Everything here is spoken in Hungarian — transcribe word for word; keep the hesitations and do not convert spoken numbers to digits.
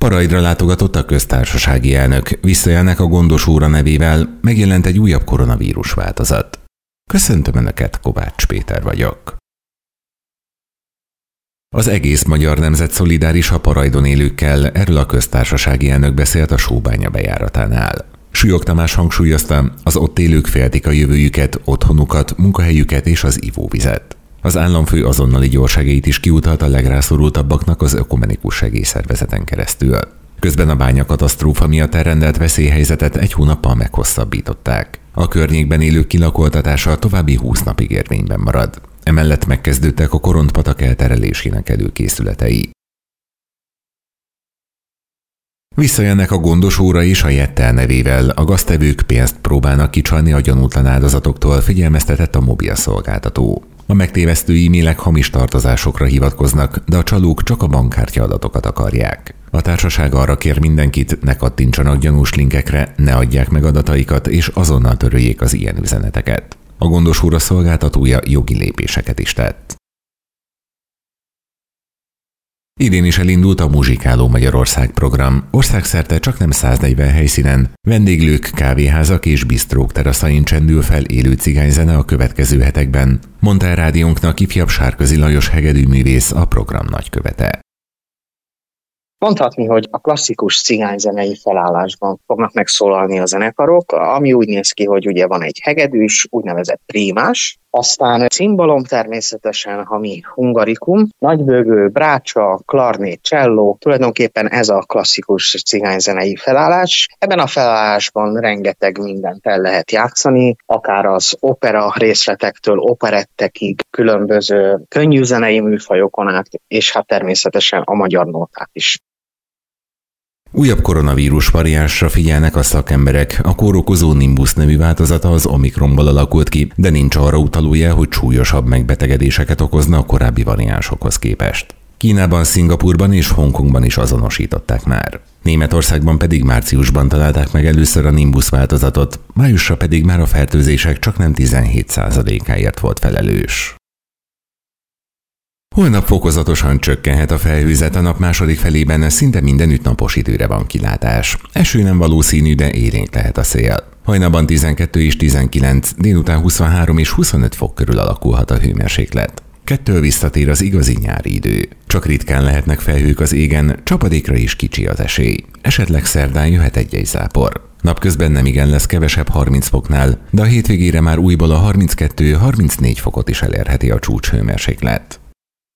Paraidra látogatott a köztársasági elnök, visszajelnek a Gondos óra nevével, megjelent egy újabb koronavírus változat. Köszöntöm Önöket, Kovács Péter vagyok. Az egész magyar nemzet szolidáris a Paraidon élőkkel, erről a köztársasági elnök beszélt a Sóbánya bejáratánál. Súlyog Tamás hangsúlyozta, az ott élők féltik a jövőjüket, otthonukat, munkahelyüket és az ivóvizet. Az államfő azonnali gyorsegélyt is kiutalt a legrászorultabbaknak az ökumenikus segélyszervezeten keresztül. Közben a bányakatasztrófa miatt elrendelt veszélyhelyzetet egy hónappal meghosszabbították. A környékben élők kilakoltatása további húsz napig érvényben marad. Emellett megkezdődtek a Korontpatak elterelésének előkészületei. Visszajönnek a Gondos óra és a Jettel nevével, a gaztevők pénzt próbálnak kicsalni a gyanútlan áldozatoktól, figyelmeztetett a mobilszolgáltató. A megtévesztő e-mailek hamis tartozásokra hivatkoznak, de a csalók csak a bankkártya adatokat akarják. A társaság arra kér mindenkit, ne kattintsanak gyanús linkekre, ne adják meg adataikat és azonnal töröljék az ilyen üzeneteket. A Gondos óra szolgáltatója jogi lépéseket is tett. Idén is elindult a Muzsikáló Magyarország program. Országszerte csaknem száznegyven helyszínen, vendéglők, kávéházak és bisztrók teraszain csendül fel élő cigányzene a következő hetekben, mondta el rádiónknak ifjabb Sárközi Lajos hegedűművész, a program nagykövete. Mondhatni, hogy a klasszikus cigányzenei felállásban fognak megszólalni a zenekarok, ami úgy néz ki, hogy ugye van egy hegedűs, úgynevezett prímás, aztán cimbalom természetesen, ami hungarikum, nagybőgő, brácsa, klarnét, cselló, tulajdonképpen ez a klasszikus cigányzenei felállás. Ebben a felállásban rengeteg mindent el lehet játszani, akár az opera részletektől operettekig, különböző könnyű zenei műfajokon át, és hát természetesen a magyar nóták is. Újabb koronavírus variánsra figyelnek a szakemberek, a kórokozó Nimbus nevű változata az Omikronból alakult ki, de nincs arra utaló jel, hogy súlyosabb megbetegedéseket okozna a korábbi variánsokhoz képest. Kínában, Szingapurban és Hongkongban is azonosították már. Németországban pedig márciusban találták meg először a Nimbus változatot, májusra pedig már a fertőzések csaknem tizenhét százalékáért volt felelős. Holnap fokozatosan csökkenhet a felhőzet, a nap második felében szinte mindenütt napos időre van kilátás. Eső nem valószínű, de élénk lehet a szél. Hajnalban tizenkettő és tizenkilenc, délután huszonhárom és huszonöt fok körül alakulhat a hőmérséklet. Kettől visszatér az igazi nyári idő. Csak ritkán lehetnek felhők az égen, csapadékra is kicsi az esély. Esetleg szerdán jöhet egy-egy zápor. Napközben nemigen lesz kevesebb harminc foknál, de a hétvégére már újból a harminckettő-harmincnégy fokot is elérheti a csúcshőmérséklet.